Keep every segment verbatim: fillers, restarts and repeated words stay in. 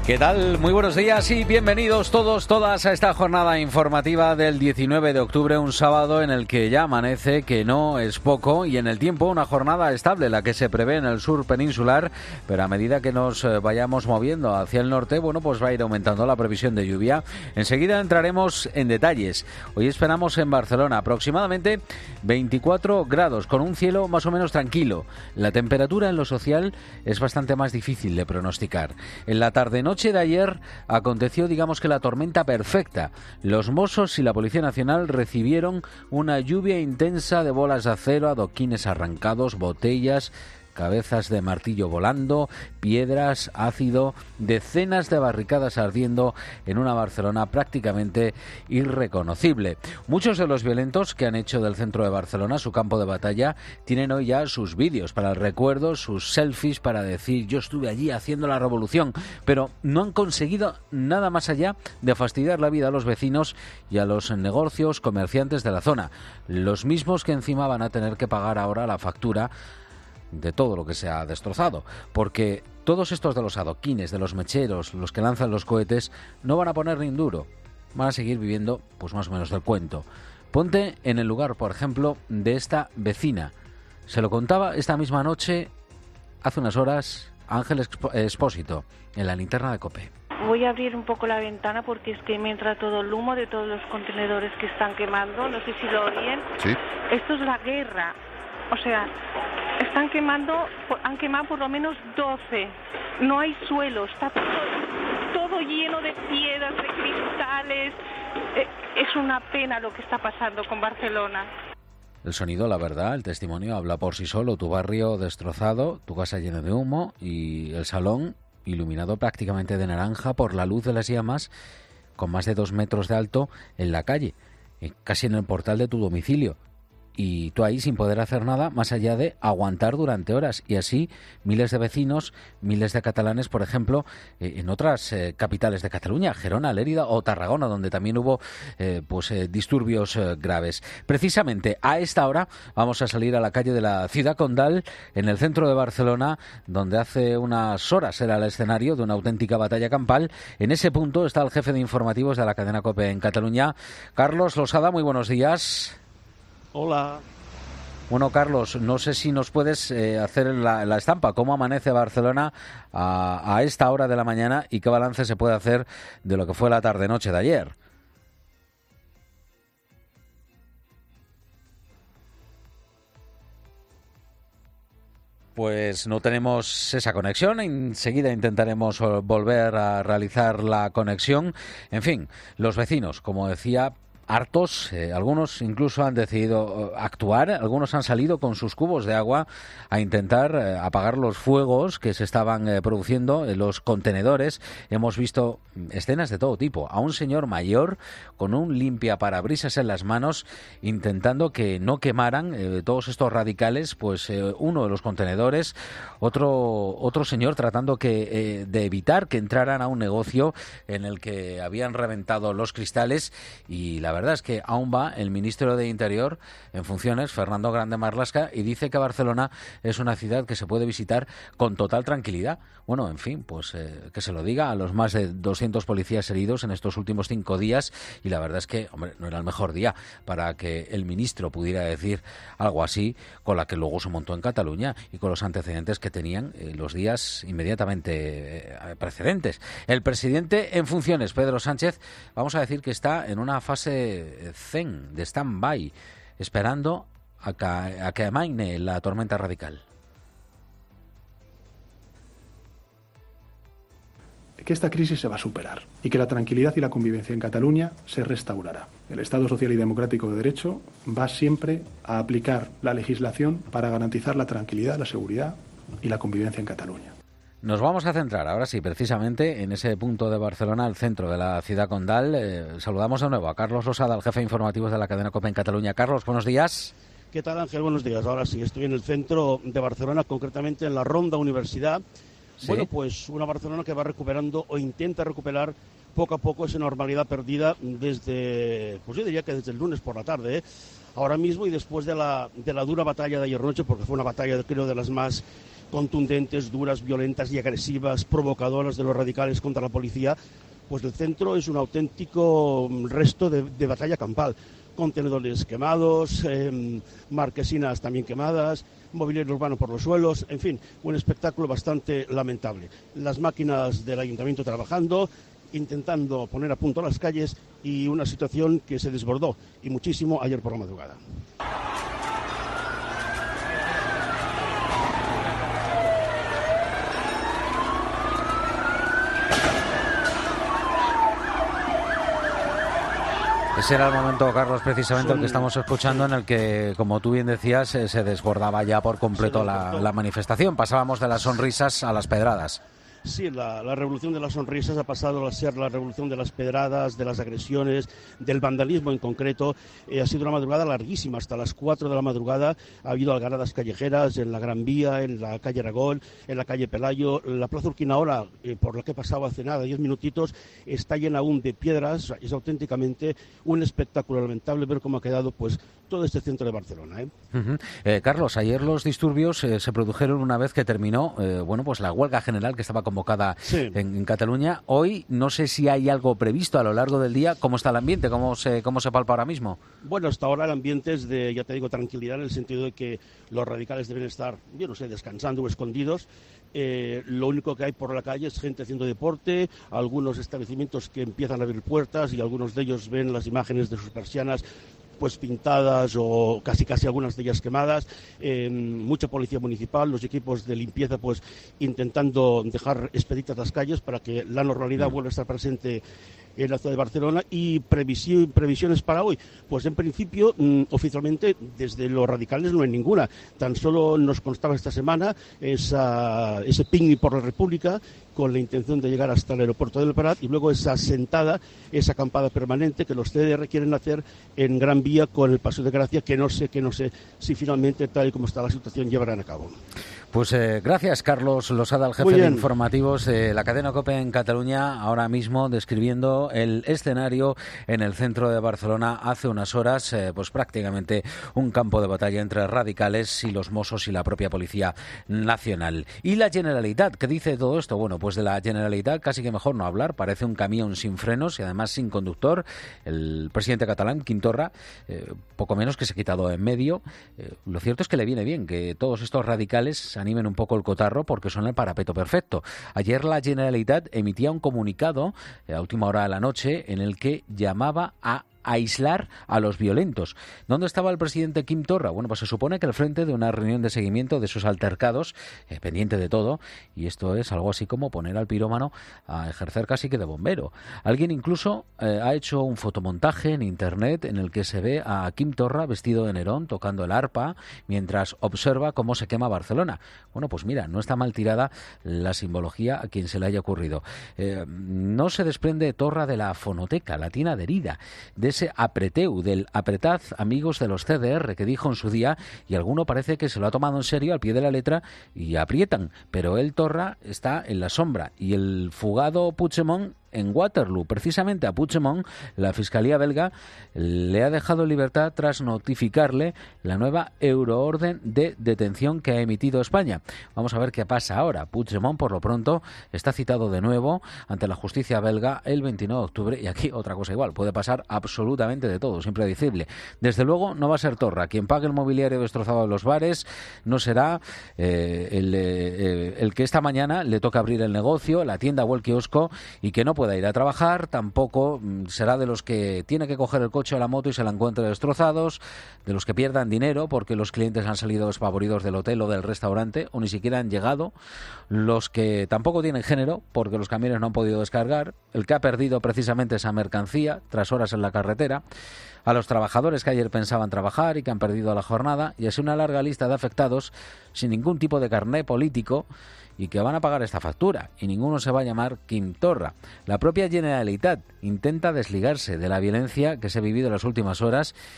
¿Qué tal? Muy buenos días y bienvenidos todos, todas a esta jornada informativa del diecinueve de octubre, un sábado en el que ya amanece, que no es poco, y en el tiempo una jornada estable, la que se prevé en el sur peninsular, pero a medida que nos vayamos moviendo hacia el norte, bueno, pues va a ir aumentando la previsión de lluvia. Enseguida entraremos en detalles. Hoy esperamos en Barcelona aproximadamente veinticuatro grados, con un cielo más o menos tranquilo. La temperatura en lo social es bastante más difícil de pronosticar. En la tarde-noche noche de ayer aconteció, digamos que la tormenta perfecta. Los Mossos y la Policía Nacional recibieron una lluvia intensa de bolas de acero, adoquines arrancados, botellas, cabezas de martillo volando, piedras, ácido, decenas de barricadas ardiendo en una Barcelona prácticamente irreconocible. Muchos de los violentos que han hecho del centro de Barcelona su campo de batalla tienen hoy ya sus vídeos para el recuerdo, sus selfies para decir yo estuve allí haciendo la revolución, pero no han conseguido nada más allá de fastidiar la vida a los vecinos y a los negocios, comerciantes de la zona, los mismos que encima van a tener que pagar ahora la factura de todo lo que se ha destrozado, porque todos estos de los adoquines, de los mecheros, los que lanzan los cohetes, no van a poner ni un duro, van a seguir viviendo pues más o menos del cuento. Ponte en el lugar, por ejemplo, de esta vecina. Se lo contaba esta misma noche, hace unas horas, Ángel Expósito, en la linterna de COPE. Voy a abrir un poco la ventana porque es que me entra todo el humo de todos los contenedores que están quemando, no sé si lo oyen. Sí. Esto es la guerra, o sea, están quemando, han quemado por lo menos doce. No hay suelo, está todo, todo lleno de piedras, de cristales. Eh, es una pena lo que está pasando con Barcelona. El sonido, la verdad, el testimonio habla por sí solo. Tu barrio destrozado, tu casa llena de humo y el salón iluminado prácticamente de naranja por la luz de las llamas, con más de dos metros de alto en la calle, casi en el portal de tu domicilio. Y tú ahí sin poder hacer nada más allá de aguantar durante horas. Y así miles de vecinos, miles de catalanes, por ejemplo, eh, en otras eh, capitales de Cataluña, Gerona, Lérida o Tarragona, donde también hubo eh, pues eh, disturbios eh, graves. Precisamente a esta hora vamos a salir a la calle de la Ciudad Condal, en el centro de Barcelona, donde hace unas horas era el escenario de una auténtica batalla campal. En ese punto está el jefe de informativos de la cadena COPE en Cataluña, Carlos Losada. Muy buenos días. Hola. Bueno, Carlos, no sé si nos puedes eh, hacer la, la estampa. ¿Cómo amanece Barcelona a, a esta hora de la mañana y qué balance se puede hacer de lo que fue la tarde-noche de ayer? Pues no tenemos esa conexión, enseguida intentaremos volver a realizar la conexión. En fin, los vecinos, como decía, hartos, eh, algunos incluso han decidido actuar, algunos han salido con sus cubos de agua a intentar eh, apagar los fuegos que se estaban eh, produciendo en los contenedores. Hemos visto escenas de todo tipo, a un señor mayor con un limpiaparabrisas en las manos intentando que no quemaran eh, todos estos radicales, pues eh, uno de los contenedores, otro otro señor tratando que eh, de evitar que entraran a un negocio en el que habían reventado los cristales. Y la verdad es que aún va el ministro de Interior en funciones, Fernando Grande Marlaska, y dice que Barcelona es una ciudad que se puede visitar con total tranquilidad. Bueno, en fin, pues eh, que se lo diga a los más de doscientos policías heridos en estos últimos cinco días, y la verdad es que, hombre, no era el mejor día para que el ministro pudiera decir algo así, con la que luego se montó en Cataluña y con los antecedentes que tenían eh, los días inmediatamente eh, precedentes. El presidente en funciones, Pedro Sánchez, vamos a decir que está en una fase zen, de stand-by, esperando a que, a que amaine la tormenta radical. Que esta crisis se va a superar y que la tranquilidad y la convivencia en Cataluña se restaurará. El Estado Social y Democrático de Derecho va siempre a aplicar la legislación para garantizar la tranquilidad, la seguridad y la convivencia en Cataluña. Nos vamos a centrar ahora sí, precisamente en ese punto de Barcelona, el centro de la Ciudad Condal. Eh, saludamos de nuevo a Carlos Losada, el jefe de informativos de la cadena COPE en Cataluña. Carlos, buenos días. ¿Qué tal, Ángel? Buenos días. Ahora sí, estoy en el centro de Barcelona, concretamente en la Ronda Universidad. ¿Sí? Bueno, pues una Barcelona que va recuperando o intenta recuperar poco a poco esa normalidad perdida desde, pues yo diría que desde el lunes por la tarde, ¿eh? Ahora mismo y después de la, de la dura batalla de ayer noche, porque fue una batalla, creo, de las más contundentes, duras, violentas y agresivas, provocadoras de los radicales contra la policía, pues el centro es un auténtico resto de, de batalla campal. Contenedores quemados, eh, marquesinas también quemadas, mobiliario urbano por los suelos, en fin, un espectáculo bastante lamentable. Las máquinas del ayuntamiento trabajando, intentando poner a punto las calles, y una situación que se desbordó y muchísimo ayer por la madrugada. Ese era el momento, Carlos, precisamente el que estamos escuchando, en el que, como tú bien decías, se desbordaba ya por completo la, la manifestación. Pasábamos de las sonrisas a las pedradas. Sí, la, la revolución de las sonrisas ha pasado a ser la revolución de las pedradas, de las agresiones, del vandalismo en concreto. Eh, ha sido una madrugada larguísima, hasta las cuatro de la madrugada ha habido algaradas callejeras en la Gran Vía, en la calle Aragón, en la calle Pelayo. La plaza Urquinaola, eh, por la que he pasado hace nada, diez minutitos, está llena aún de piedras. Es auténticamente un espectáculo lamentable ver cómo ha quedado pues todo este centro de Barcelona. ¿eh? Uh-huh. eh, Carlos, ayer los disturbios eh, se produjeron una vez que terminó eh, bueno, pues la huelga general que estaba convocada sí. en, en Cataluña. Hoy no sé si hay algo previsto a lo largo del día. ¿Cómo está el ambiente? ¿Cómo se, cómo se palpa ahora mismo? Bueno, hasta ahora el ambiente es de, ya te digo, tranquilidad, en el sentido de que los radicales deben estar, yo no sé, descansando o escondidos. Eh, lo único que hay por la calle es gente haciendo deporte, algunos establecimientos que empiezan a abrir puertas, y algunos de ellos ven las imágenes de sus persianas pues pintadas o casi casi algunas de ellas quemadas, eh, mucha policía municipal, los equipos de limpieza pues intentando dejar expeditas las calles para que la normalidad vuelva a estar presente en la ciudad de Barcelona. Y previsi- previsiones para hoy, pues en principio mmm, oficialmente desde los radicales no hay ninguna, tan solo nos constaba esta semana esa, ese picnic por la República con la intención de llegar hasta el aeropuerto del Prat, y luego esa sentada, esa acampada permanente que los C D R quieren hacer en Gran Vía con el Paseo de Gracia, que no sé, que no sé si finalmente, tal y como está la situación, llevarán a cabo. Pues eh, gracias, Carlos Losada, el jefe de informativos de la cadena COPE en Cataluña, ahora mismo describiendo el escenario en el centro de Barcelona hace unas horas, eh, pues prácticamente un campo de batalla entre radicales y los Mossos y la propia Policía Nacional. ¿Y la Generalitat? ¿Qué dice todo esto? Bueno, pues de la Generalitat casi que mejor no hablar, parece un camión sin frenos y además sin conductor. El presidente catalán, Quim Torra, eh, poco menos que se ha quitado en medio. Eh, lo cierto es que le viene bien que todos estos radicales animen un poco el cotarro, porque son el parapeto perfecto. Ayer la Generalitat emitía un comunicado a última hora de la noche en el que llamaba a aislar a los violentos. ¿Dónde estaba el presidente Quim Torra? Bueno, pues se supone que al frente de una reunión de seguimiento de sus altercados, eh, pendiente de todo, y esto es algo así como poner al pirómano a ejercer casi que de bombero. Alguien incluso eh, ha hecho un fotomontaje en internet en el que se ve a Quim Torra vestido de Nerón tocando el arpa mientras observa cómo se quema Barcelona. Bueno, pues mira, no está mal tirada la simbología a quien se le haya ocurrido. Eh, no se desprende Torra de la fonoteca latina adherida, de ese apreteu, del apretad amigos de los C D R que dijo en su día, y alguno parece que se lo ha tomado en serio al pie de la letra y aprietan, pero él, Torra, está en la sombra, y el fugado Puigdemont en Waterloo. Precisamente a Puigdemont la Fiscalía belga le ha dejado en libertad tras notificarle la nueva euroorden de detención que ha emitido España. Vamos a ver qué pasa ahora. Puigdemont, por lo pronto, está citado de nuevo ante la justicia belga el veintinueve de octubre, y aquí otra cosa igual, puede pasar absolutamente de todo, es impredecible. Desde luego no va a ser Torra quien pague el mobiliario destrozado de los bares, no será eh, el, eh, el que esta mañana le toca abrir el negocio, la tienda o el kiosco, y que no puede pueda ir a trabajar, tampoco será de los que tiene que coger el coche o la moto y se la encuentre destrozados, de los que pierdan dinero porque los clientes han salido despavoridos del hotel o del restaurante o ni siquiera han llegado, los que tampoco tienen género porque los camiones no han podido descargar, el que ha perdido precisamente esa mercancía tras horas en la carretera, a los trabajadores que ayer pensaban trabajar y que han perdido la jornada, y así una larga lista de afectados sin ningún tipo de carné político y que van a pagar esta factura, y ninguno se va a llamar Quim Torra. La propia Generalitat intenta desligarse de la violencia que se ha vivido en las últimas horas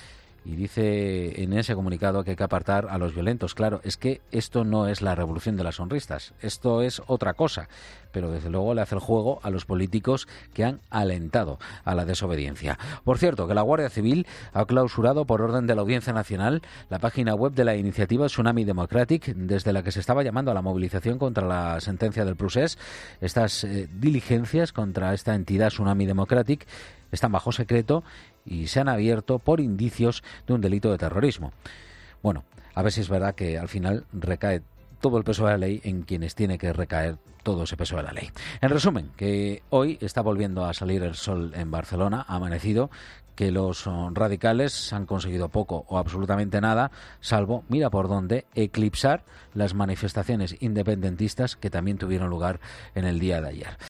y dice en ese comunicado que hay que apartar a los violentos. Claro, es que esto no es la revolución de las sonrisas, esto es otra cosa, pero desde luego le hace el juego a los políticos que han alentado a la desobediencia. Por cierto, que la Guardia Civil ha clausurado por orden de la Audiencia Nacional la página web de la iniciativa Tsunami Democratic, desde la que se estaba llamando a la movilización contra la sentencia del Procés. Estas eh, diligencias contra esta entidad Tsunami Democratic están bajo secreto y se han abierto por indicios de un delito de terrorismo. Bueno, a ver si es verdad que al final recae todo el peso de la ley en quienes tiene que recaer todo ese peso de la ley. En resumen, que hoy está volviendo a salir el sol en Barcelona, ha amanecido, que los radicales han conseguido poco o absolutamente nada, salvo, mira por dónde, eclipsar las manifestaciones independentistas que también tuvieron lugar en el día de ayer.